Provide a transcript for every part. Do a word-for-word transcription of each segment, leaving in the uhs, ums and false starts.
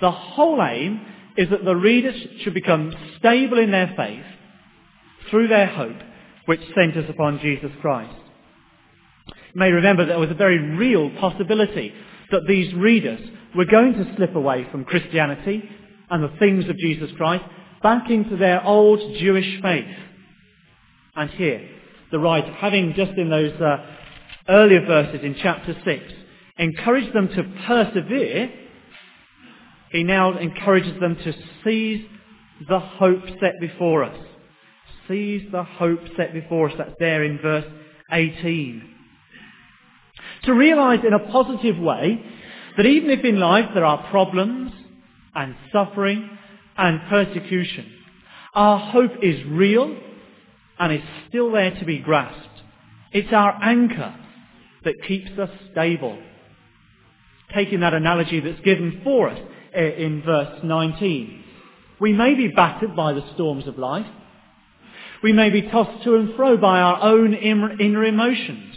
The whole aim is that the readers should become stable in their faith through their hope, which centres upon Jesus Christ. You may remember that there was a very real possibility that these readers were going to slip away from Christianity and the things of Jesus Christ back into their old Jewish faith. And here, the writer, having just in those uh, earlier verses in chapter six, encouraged them to persevere, he now encourages them to seize the hope set before us. Seize the hope set before us. That's there in verse eighteen. To realise in a positive way that even if in life there are problems and suffering and persecution, our hope is real and is still there to be grasped. It's our anchor that keeps us stable. Taking that analogy that's given for us in verse nineteen, we may be battered by the storms of life. We may be tossed to and fro by our own inner emotions.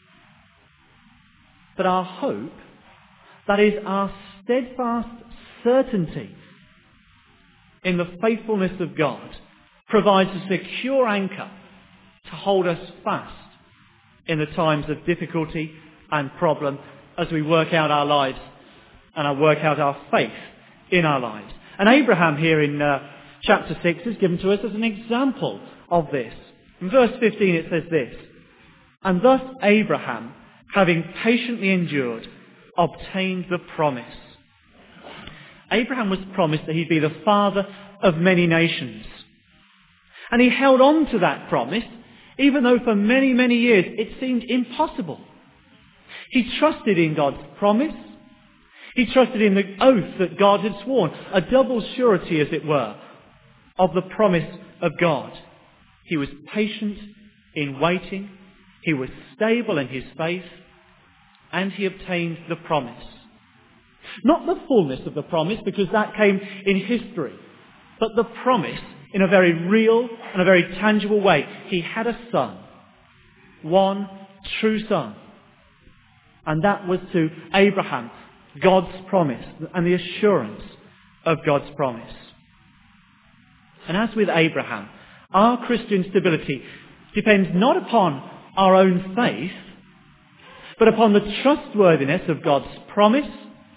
But our hope, that is our steadfast certainty in the faithfulness of God, provides a secure anchor to hold us fast in the times of difficulty and problem as we work out our lives and I work out our faith in our lives. And Abraham here in uh, chapter six is given to us as an example of this. In verse fifteen it says this, "And thus Abraham, having patiently endured, obtained the promise." Abraham was promised that he'd be the father of many nations. And he held on to that promise, even though for many, many years it seemed impossible. He trusted in God's promise. He trusted in the oath that God had sworn, a double surety, as it were, of the promise of God. He was patient in waiting. He was stable in his faith. And he obtained the promise. Not the fullness of the promise, because that came in history, but the promise in a very real and a very tangible way. He had a son, one true son. And that was to Abraham, God's promise and the assurance of God's promise. And as with Abraham, our Christian stability depends not upon our own faith, but upon the trustworthiness of God's promise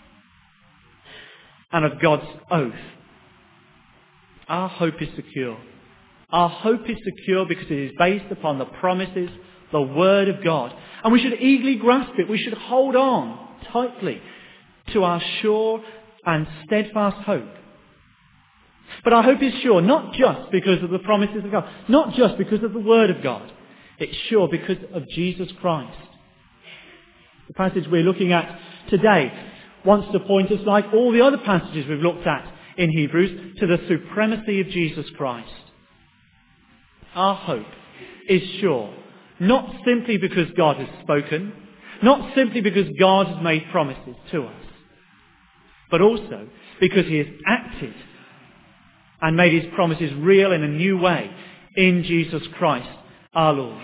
and of God's oath. Our hope is secure. Our hope is secure because it is based upon the promises, the Word of God. And we should eagerly grasp it. We should hold on tightly to our sure and steadfast hope. But our hope is sure not just because of the promises of God, not just because of the Word of God. It's sure because of Jesus Christ. The passage we're looking at today wants to point us, like all the other passages we've looked at in Hebrews, to the supremacy of Jesus Christ. Our hope is sure, not simply because God has spoken, not simply because God has made promises to us, but also because he has acted and made his promises real in a new way in Jesus Christ our Lord.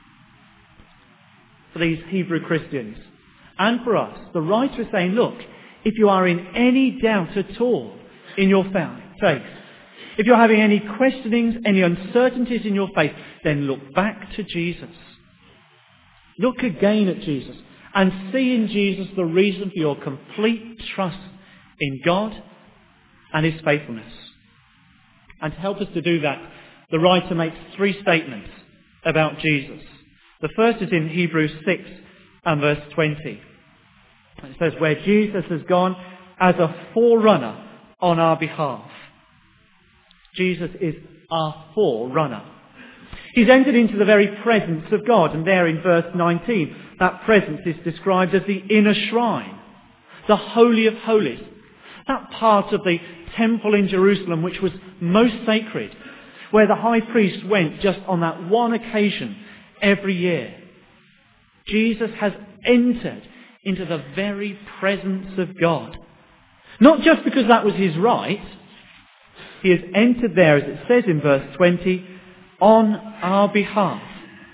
For these Hebrew Christians, and for us, the writer is saying, look, if you are in any doubt at all in your faith, if you're having any questionings, any uncertainties in your faith, then look back to Jesus. Look again at Jesus and see in Jesus the reason for your complete trust in God and his faithfulness. And to help us to do that, the writer makes three statements about Jesus. The first is in Hebrews six and verse twenty. It says, where Jesus has gone as a forerunner on our behalf. Jesus is our forerunner. He's entered into the very presence of God. And there in verse nineteen, that presence is described as the inner shrine, the Holy of Holies. That part of the temple in Jerusalem which was most sacred, where the high priest went just on that one occasion every year. Jesus has entered into the very presence of God. Not just because that was his right. He has entered there, as it says in verse twenty, on our behalf.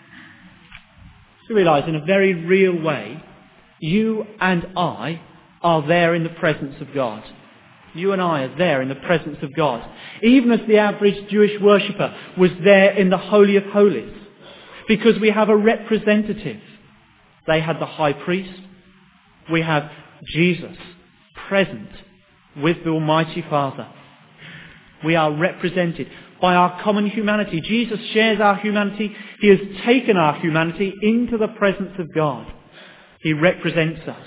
To realise in a very real way, you and I are there in the presence of God. You and I are there in the presence of God. Even as the average Jewish worshipper was there in the Holy of Holies. Because we have a representative. They had the high priest. We have Jesus present with the Almighty Father. We are represented by our common humanity. Jesus shares our humanity. He has taken our humanity into the presence of God. He represents us.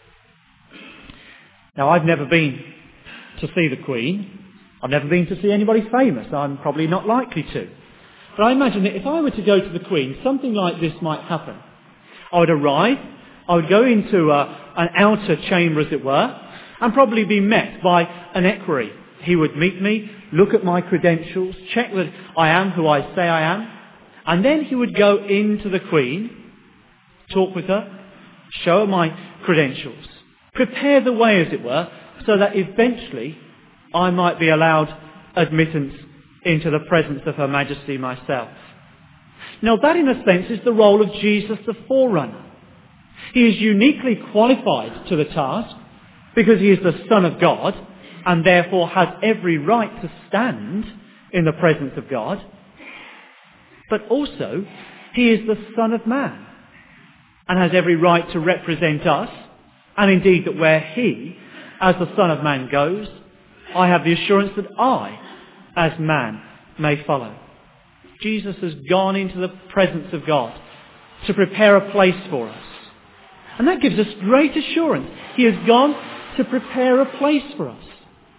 Now, I've never been to see the Queen. I've never been to see anybody famous. I'm probably not likely to. But I imagine that if I were to go to the Queen, something like this might happen. I would arrive, I would go into a, an outer chamber, as it were, and probably be met by an equerry. He would meet me, look at my credentials, check that I am who I say I am, and then he would go into the Queen, talk with her, show her my credentials, prepare the way, as it were, so that eventually I might be allowed admittance into the presence of Her Majesty myself. Now that, in a sense, is the role of Jesus the forerunner. He is uniquely qualified to the task because he is the Son of God and therefore has every right to stand in the presence of God. But also, he is the Son of Man and has every right to represent us, and indeed that where he, as the Son of Man, goes, I have the assurance that I, as man, may follow. Jesus has gone into the presence of God to prepare a place for us. And that gives us great assurance. He has gone to prepare a place for us.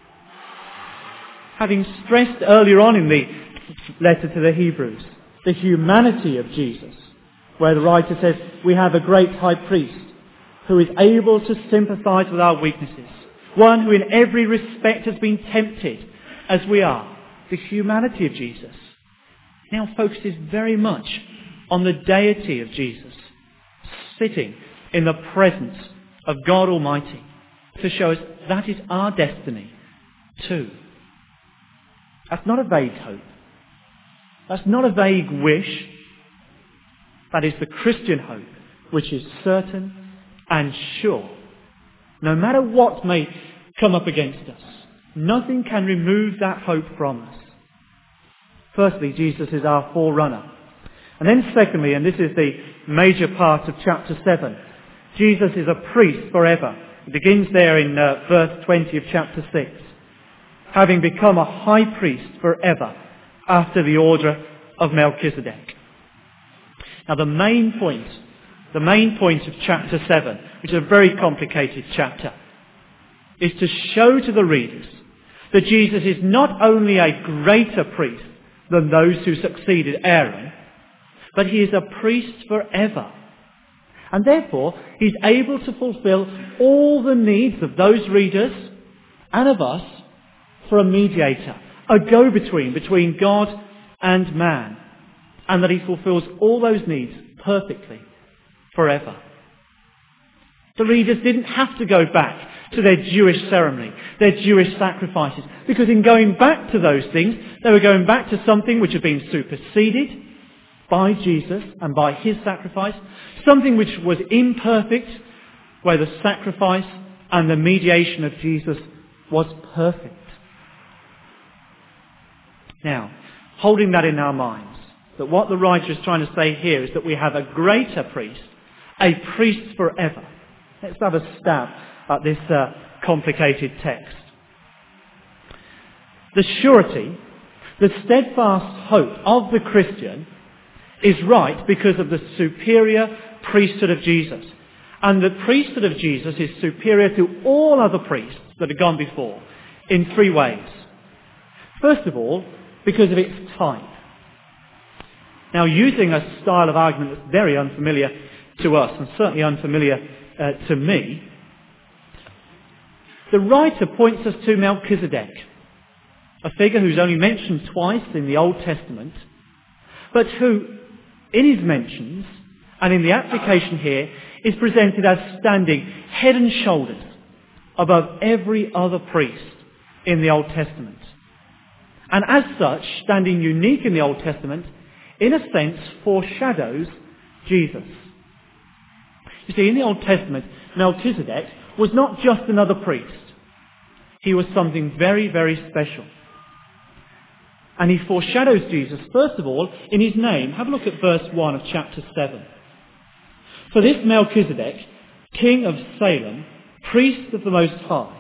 Having stressed earlier on in the letter to the Hebrews the humanity of Jesus, where the writer says, we have a great high priest who is able to sympathise with our weaknesses, one who in every respect has been tempted as we are. The humanity of Jesus now focuses very much on the deity of Jesus, sitting in the presence of God Almighty, to show us that is our destiny too. That's not a vague hope. That's not a vague wish. That is the Christian hope, which is certain and sure. No matter what may come up against us, nothing can remove that hope from us. Firstly, Jesus is our forerunner. And then secondly, and this is the major part of chapter seven, Jesus is a priest forever. It begins there in uh, verse twenty of chapter six. Having become a high priest forever after the order of Melchizedek. Now the main point, the main point of chapter seven, which is a very complicated chapter, is to show to the readers that Jesus is not only a greater priest than those who succeeded Aaron, but he is a priest forever. And therefore, he's able to fulfill all the needs of those readers and of us for a mediator, a go-between between God and man, and that he fulfills all those needs perfectly forever. The readers didn't have to go back to their Jewish ceremony, their Jewish sacrifices, because in going back to those things, they were going back to something which had been superseded by Jesus and by his sacrifice, something which was imperfect, where the sacrifice and the mediation of Jesus was perfect. Now, holding that in our minds, that what the writer is trying to say here is that we have a greater priest, a priest forever. Let's have a stab at this uh, complicated text. The surety, the steadfast hope of the Christian is right because of the superior priesthood of Jesus. And the priesthood of Jesus is superior to all other priests that have gone before in three ways. First of all, because of its type. Now, using a style of argument that's very unfamiliar to us, and certainly unfamiliar uh, to me, the writer points us to Melchizedek, a figure who's only mentioned twice in the Old Testament, but who, in his mentions and in the application here, is presented as standing head and shoulders above every other priest in the Old Testament. And as such, standing unique in the Old Testament, in a sense, foreshadows Jesus. You see, in the Old Testament, Melchizedek was not just another priest. he was something very, very special. And he foreshadows Jesus, first of all, in his name. Have a look at verse one of chapter seven. For this Melchizedek, king of Salem, priest of the Most High.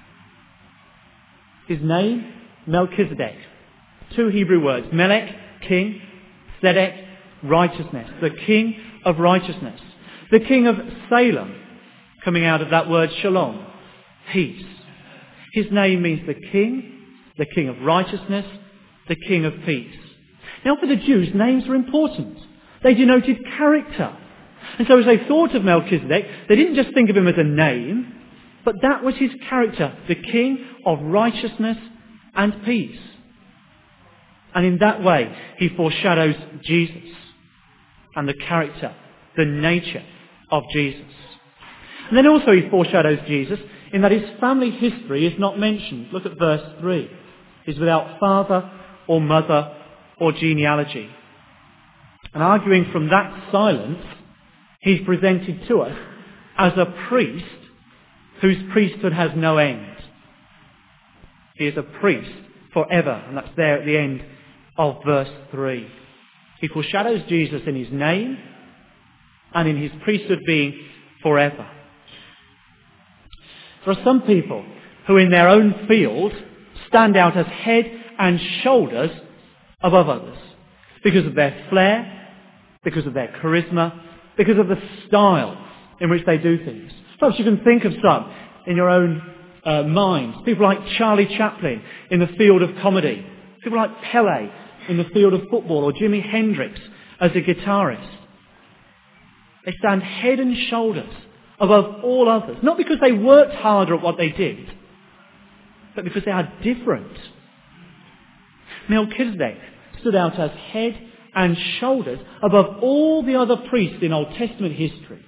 His name, Melchizedek. Two Hebrew words, Melech, king, Zedek, righteousness. The king of righteousness. The king of Salem, coming out of that word shalom, peace. His name means the king, the king of righteousness, the king of peace. Now for the Jews, names were important. They denoted character. And so as they thought of Melchizedek, they didn't just think of him as a name, but that was his character, the king of righteousness and peace. And in that way, he foreshadows Jesus and the character, the nature of Jesus. And then also he foreshadows Jesus in that his family history is not mentioned. Look at verse three. He's without father or mother or genealogy. And arguing from that silence, he's presented to us as a priest whose priesthood has no end. He is a priest forever, and that's there at the end of verse three. He foreshadows Jesus in his name and in his priesthood being forever. There are some people who in their own field stand out as head and shoulders above others because of their flair, because of their charisma, because of the style in which they do things. Perhaps you can think of some in your own uh, minds. People like Charlie Chaplin in the field of comedy. People like Pele in the field of football, or Jimi Hendrix as a guitarist. They stand head and shoulders above all others. Not because they worked harder at what they did, but because they are different. Melchizedek stood out as head and shoulders above all the other priests in Old Testament history.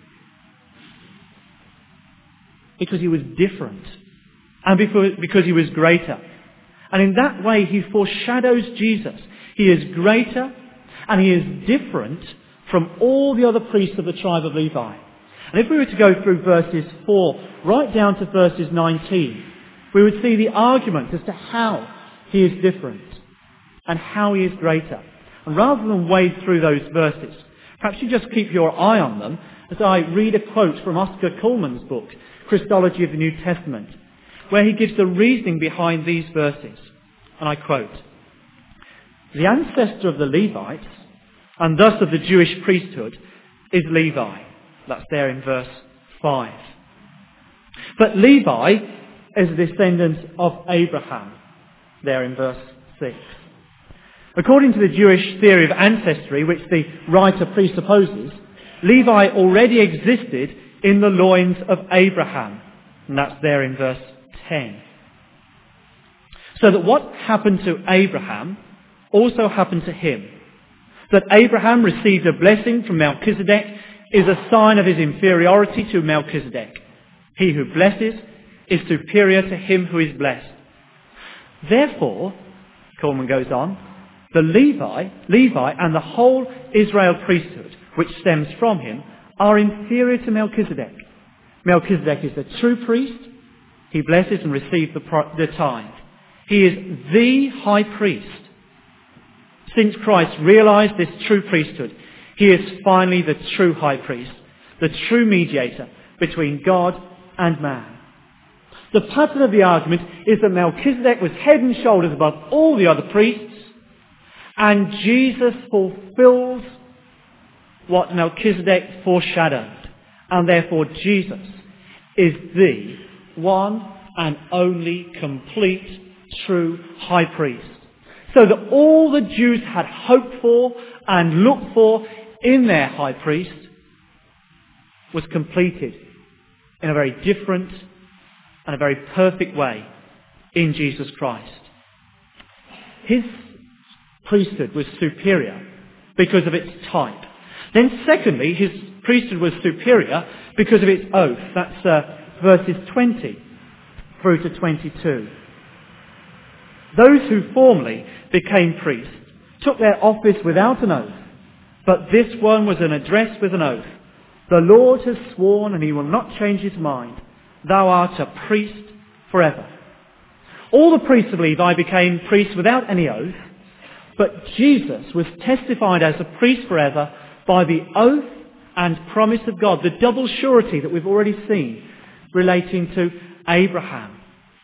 Because he was different. And because he was greater. And in that way he foreshadows Jesus. He is greater and he is different from all the other priests of the tribe of Levi. And if we were to go through verses four right down to verses nineteen, we would see the argument as to how he is different and how he is greater. And rather than wade through those verses, perhaps you just keep your eye on them as I read a quote from Oscar Cullman's book, Christology of the New Testament, where he gives the reasoning behind these verses. And I quote, "The ancestor of the Levites, and thus of the Jewish priesthood, is Levi." That's there in verse five. But Levi is a descendant of Abraham, there in verse six. According to the Jewish theory of ancestry, which the writer presupposes, Levi already existed in the loins of Abraham. And that's there in verse ten. So that what happened to Abraham also happened to him. That Abraham received a blessing from Melchizedek is a sign of his inferiority to Melchizedek. He who blesses is superior to him who is blessed. Therefore, Coleman goes on, the Levi, Levi and the whole Israel priesthood, which stems from him, are inferior to Melchizedek. Melchizedek is the true priest. He blesses and receives the, pro- the tithe. He is the high priest. Since Christ realized this true priesthood, he is finally the true high priest, the true mediator between God and man. The pattern of the argument is that Melchizedek was head and shoulders above all the other priests, and Jesus fulfills what Melchizedek foreshadowed. And therefore Jesus is the one and only complete true high priest. So that all the Jews had hoped for and looked for in their high priest was completed in a very different and a very perfect way in Jesus Christ. His priesthood was superior because of its type. Then secondly, his priesthood was superior because of its oath. That's uh, verses twenty through to twenty-two. Those who formerly became priests took their office without an oath, but this one was an address with an oath. The Lord has sworn, and he will not change his mind. Thou art a priest forever. All the priests of Levi became priests without any oath, but Jesus was testified as a priest forever by the oath and promise of God, the double surety that we've already seen relating to Abraham.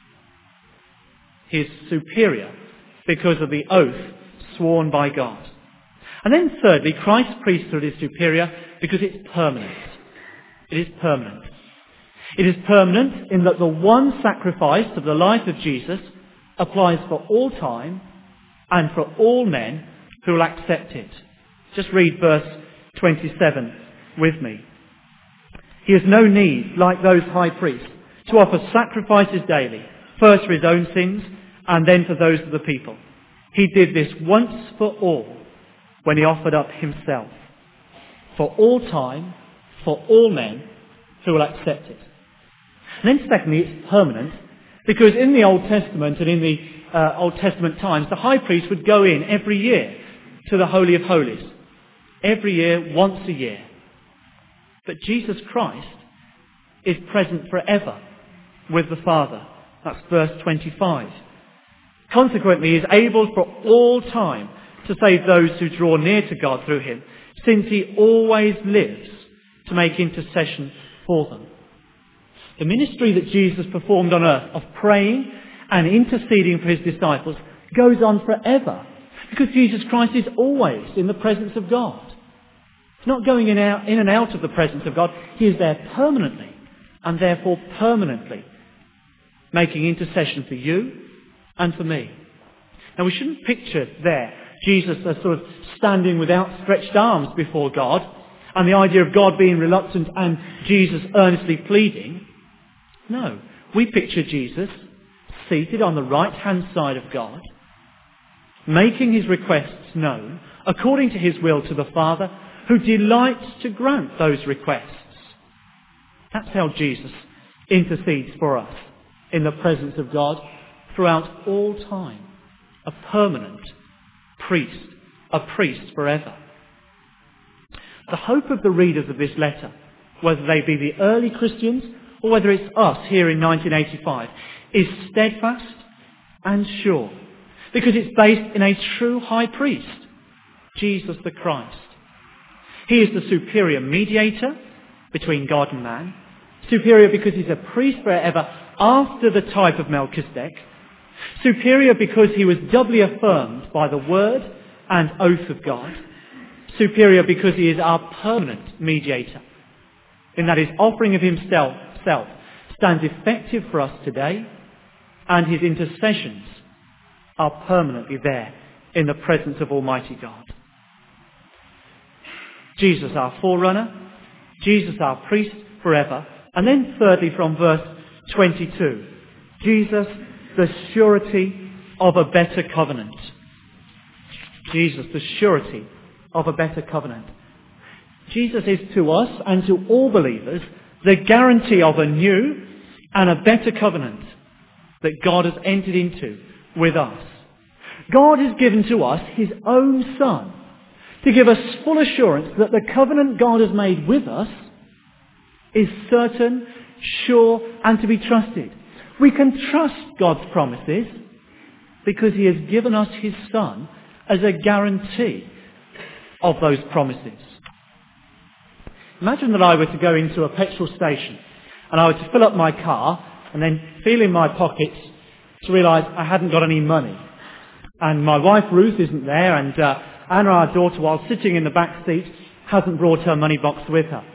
He is superior because of the oath sworn by God. And then thirdly, Christ's priesthood is superior because it's permanent. It is permanent. It is permanent in that the one sacrifice of the life of Jesus applies for all time and for all men who will accept it. Just read verse twenty-seven with me. He has no need, like those high priests, to offer sacrifices daily, first for his own sins and then for those of the people. He did this once for all when he offered up himself for all time, for all men who will accept it. And then secondly, it's permanent because in the Old Testament and in the uh, Old Testament times, the high priest would go in every year to the Holy of Holies. Every year, once a year. But Jesus Christ is present forever with the Father. That's verse twenty-five. Consequently, he is able for all time to save those who draw near to God through him, since he always lives to make intercession for them. The ministry that Jesus performed on earth of praying and interceding for his disciples goes on forever, because Jesus Christ is always in the presence of God. He's not going in, out, in and out of the presence of God. He is there permanently, and therefore permanently making intercession for you and for me. Now we shouldn't picture there Jesus as sort of standing with outstretched arms before God, and the idea of God being reluctant and Jesus earnestly pleading. No, we picture Jesus seated on the right-hand side of God, making his requests known according to his will to the Father, who delights to grant those requests. That's how Jesus intercedes for us in the presence of God throughout all time. A permanent priest, a priest forever. The hope of the readers of this letter, whether they be the early Christians or whether it's us here in nineteen eighty-five, is steadfast and sure, because it's based in a true high priest, Jesus the Christ. He is the superior mediator between God and man, superior because he's a priest forever after the type of Melchizedek, superior because he was doubly affirmed by the word and oath of God, superior because he is our permanent mediator, in that his offering of himself self stands effective for us today, and his intercessions are permanently there in the presence of Almighty God. Jesus our forerunner, Jesus our priest forever, and then thirdly from verse twenty-two, Jesus the surety of a better covenant. Jesus the surety of a better covenant. Jesus is to us and to all believers the guarantee of a new and a better covenant that God has entered into with us. God has given to us his own Son to give us full assurance that the covenant God has made with us is certain, sure, and to be trusted. We can trust God's promises because he has given us his Son as a guarantee of those promises. Imagine that I were to go into a petrol station and I were to fill up my car and then feel in my pockets to realise I hadn't got any money. And my wife Ruth isn't there, and uh, Anna, our daughter, while sitting in the back seat, hasn't brought her money box with her.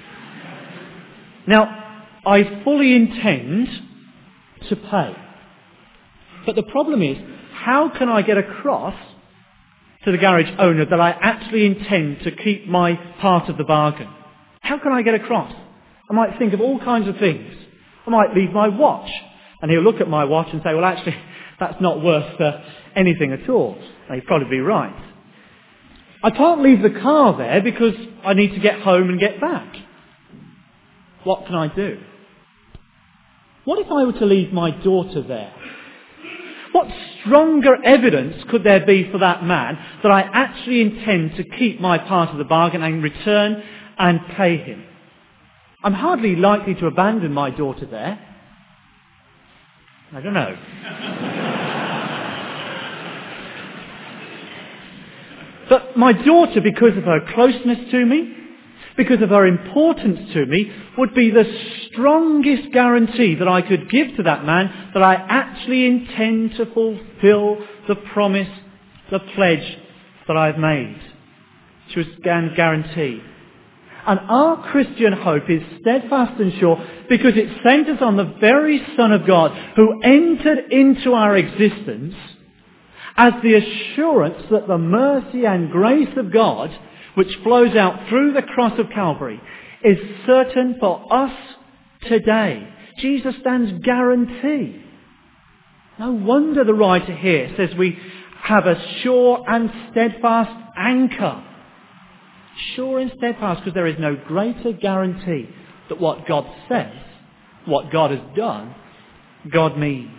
Now, I fully intend to pay. But the problem is, how can I get across to the garage owner that I actually intend to keep my part of the bargain? How can I get across? I might think of all kinds of things. I might leave my watch, and he'll look at my watch and say, well, actually, that's not worth uh, anything at all. And he'd probably be right. I can't leave the car there because I need to get home and get back. What can I do? What if I were to leave my daughter there? What stronger evidence could there be for that man that I actually intend to keep my part of the bargain and return and pay him? I'm hardly likely to abandon my daughter there. I don't know. But my daughter, because of her closeness to me, because of her importance to me, would be the strongest guarantee that I could give to that man that I actually intend to fulfill the promise, the pledge that I've made. She was guaranteed. And our Christian hope is steadfast and sure because it centres on the very Son of God who entered into our existence as the assurance that the mercy and grace of God, which flows out through the cross of Calvary, is certain for us today. Jesus stands guarantee. No wonder the writer here says we have a sure and steadfast anchor. Sure and steadfast because there is no greater guarantee that what God says, what God has done, God means.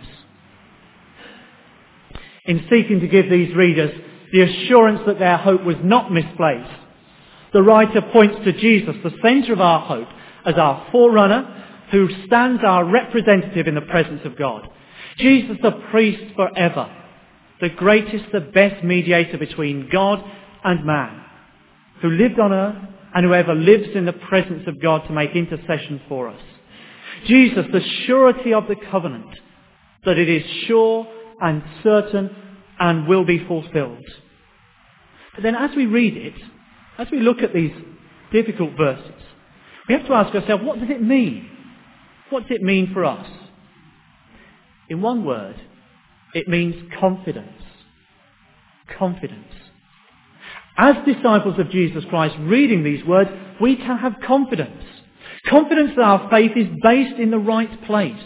In seeking to give these readers the assurance that their hope was not misplaced, the writer points to Jesus, the centre of our hope, as our forerunner who stands our representative in the presence of God. Jesus the priest forever, the greatest, the best mediator between God and man, who lived on earth and whoever lives in the presence of God to make intercession for us. Jesus, the surety of the covenant, that it is sure and certain and will be fulfilled. But then as we read it, as we look at these difficult verses, we have to ask ourselves, what does it mean? What does it mean for us? In one word, it means confidence. Confidence. As disciples of Jesus Christ reading these words, we can have confidence. Confidence that our faith is based in the right place.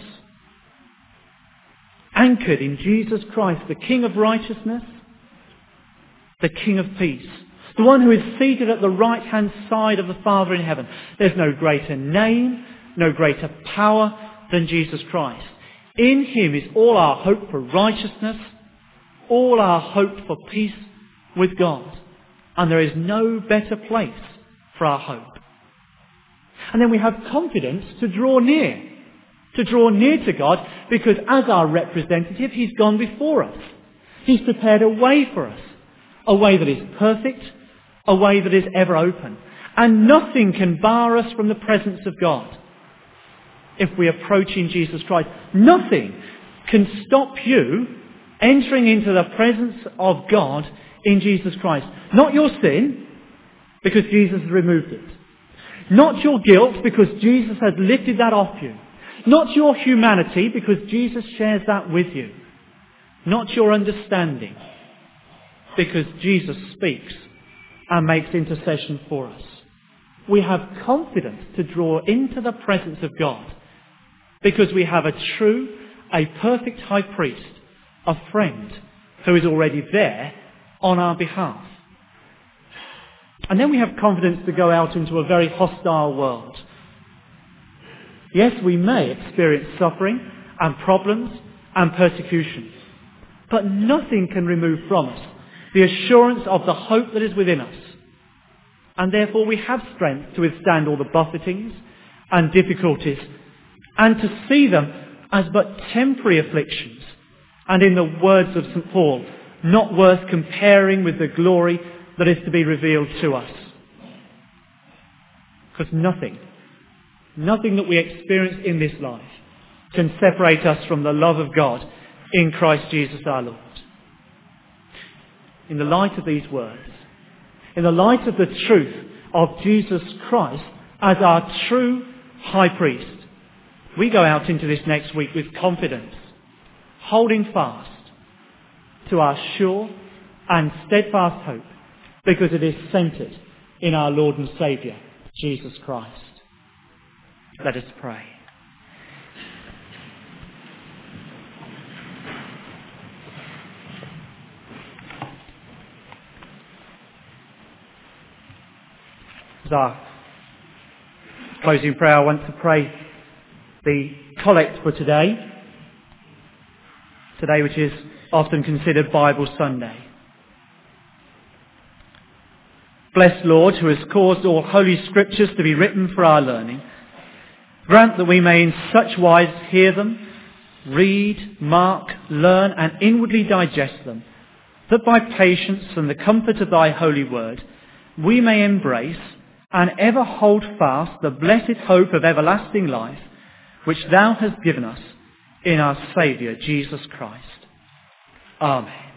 Anchored in Jesus Christ, the King of righteousness, the King of peace, the one who is seated at the right-hand side of the Father in heaven. There's no greater name, no greater power than Jesus Christ. In him is all our hope for righteousness, all our hope for peace with God. And there is no better place for our hope. And then we have confidence to draw near. To draw near to God because as our representative, he's gone before us. He's prepared a way for us. A way that is perfect. A way that is ever open. And nothing can bar us from the presence of God. If we approach in Jesus Christ, nothing can stop you entering into the presence of God in Jesus Christ. Not your sin, because Jesus has removed it. Not your guilt, because Jesus has lifted that off you. Not your humanity, because Jesus shares that with you. Not your understanding, because Jesus speaks and makes intercession for us. We have confidence to draw into the presence of God because we have a true, a perfect high priest, a friend who is already there on our behalf. And then we have confidence to go out into a very hostile world. Yes, we may experience suffering and problems and persecution, but nothing can remove from us the assurance of the hope that is within us. And therefore we have strength to withstand all the buffetings and difficulties and to see them as but temporary afflictions. And in the words of Saint Paul, not worth comparing with the glory that is to be revealed to us. Because nothing, nothing that we experience in this life can separate us from the love of God in Christ Jesus our Lord. In the light of these words, in the light of the truth of Jesus Christ as our true high priest, we go out into this next week with confidence, holding fast to our sure and steadfast hope, because it is centred in our Lord and Saviour, Jesus Christ. Let us pray. As our closing prayer, I want to pray the collect for today, today which is often considered Bible Sunday. Bless Lord, who has caused all holy scriptures to be written for our learning. Grant that we may in such wise hear them, read, mark, learn, and inwardly digest them, that by patience and the comfort of thy holy word we may embrace and ever hold fast the blessed hope of everlasting life, which thou hast given us in our Saviour Jesus Christ. Amen.